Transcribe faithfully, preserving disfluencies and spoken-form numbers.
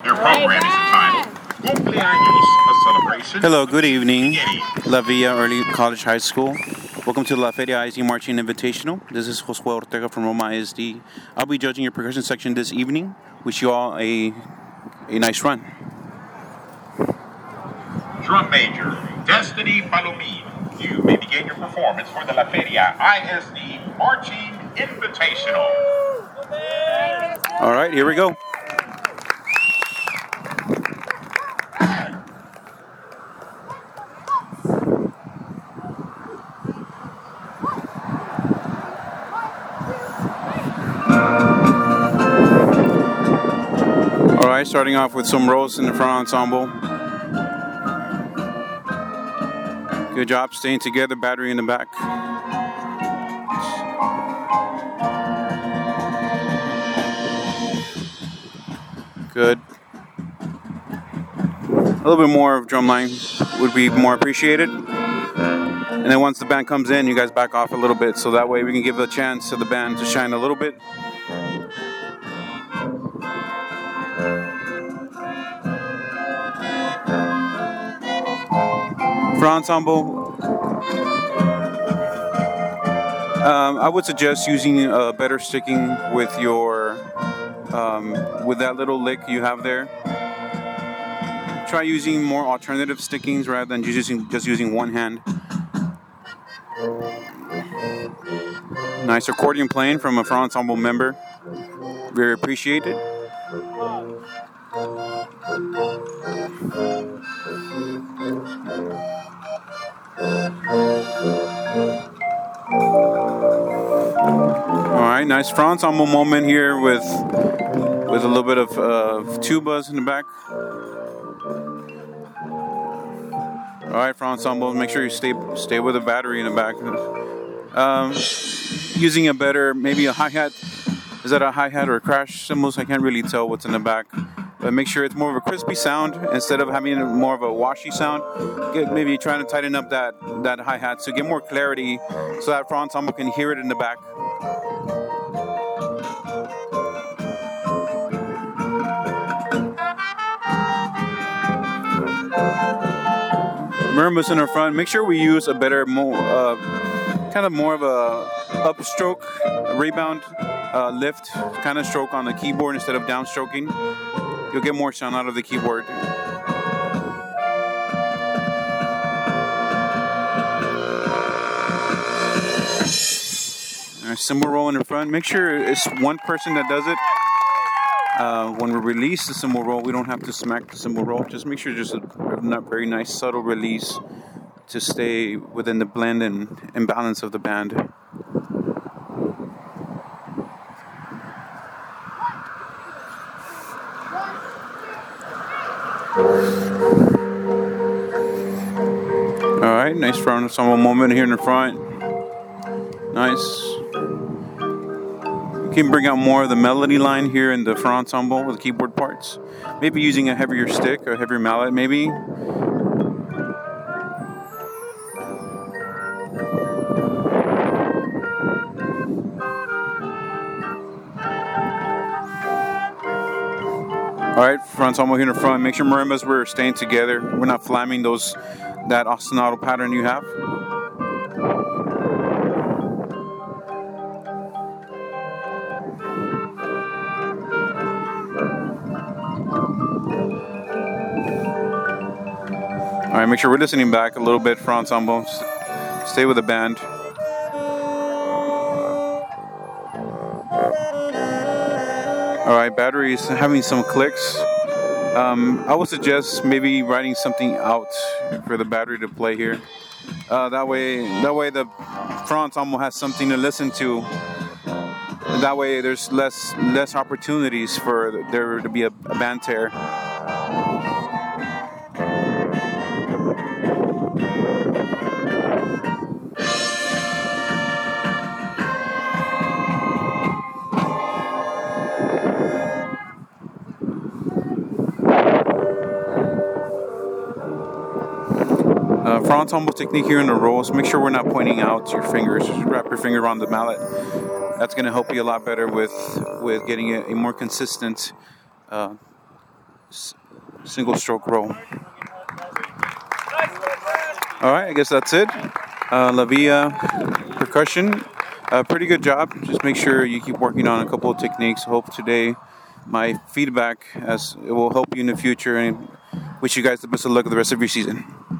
Your program is entitled Cumpleaños, a celebration. Hello, good evening, La Villa Early College High School. Welcome to La Feria I S D Marching Invitational. This is Josue Ortega from Roma I S D. I'll be judging your percussion section this evening. Wish you all a a nice run. Drum Major, Destiny Palomino. You may begin your performance for the La Feria I S D Marching Invitational. All right, here we go. All right, starting off with some rolls in the front ensemble. Good job staying together, battery in the back. Good. A little bit more of drumline would be more appreciated. And then once the band comes in, you guys back off a little bit so that way we can give a chance to the band to shine a little bit. Front ensemble, um, I would suggest using uh, better sticking with your, um, with that little lick you have there. Try using more alternative stickings rather than just using, just using one hand. Nice accordion playing from a front ensemble member. Very appreciated. Alright, nice front ensemble moment here with with a little bit of uh, tubas in the back. Alright, front ensemble, make sure you stay stay with the battery in the back. Um, using a better, maybe a hi-hat. Is that a hi-hat or a crash cymbals? I can't really tell what's in the back. But make sure it's more of a crispy sound instead of having more of a washy sound. Get, maybe trying to tighten up that, that hi-hat to get more clarity so that front ensemble can hear it in the back. Marimbas in our front. Make sure we use a better, more, uh, kind of more of a upstroke, rebound, uh, lift kind of stroke on the keyboard instead of downstroking. You'll get more sound out of the keyboard. A cymbal roll in the front. Make sure it's one person that does it. Uh, when we release the cymbal roll, we don't have to smack the cymbal roll. Just make sure there's a not very nice subtle release to stay within the blend and, and balance of the band. Alright, nice front ensemble moment here in the front. Nice. You can bring out more of the melody line here in the front ensemble with the keyboard parts. Maybe using a heavier stick or a heavier mallet, maybe. Alright, front ensemble here in the front. Make sure marimbas we're staying together. We're not flamming those that ostinato pattern you have. Alright, make sure we're listening back a little bit, front ensemble. Stay with the band. Alright, batteries having some clicks. Um, I would suggest maybe writing something out for the battery to play here. Uh, that way, that way the front ensemble has something to listen to. And that way, there's less less opportunities for there to be a, a band tear. Uh, front ensemble technique here in the rolls. Make sure we're not pointing out your fingers. Just wrap your finger around the mallet. That's going to help you a lot better with with getting a, a more consistent uh, s- single stroke roll. All right, I guess that's it. Uh, La Via percussion, uh, pretty good job. Just make sure you keep working on a couple of techniques. Hope today my feedback as it will help you in the future, and wish you guys the best of luck with the rest of your season.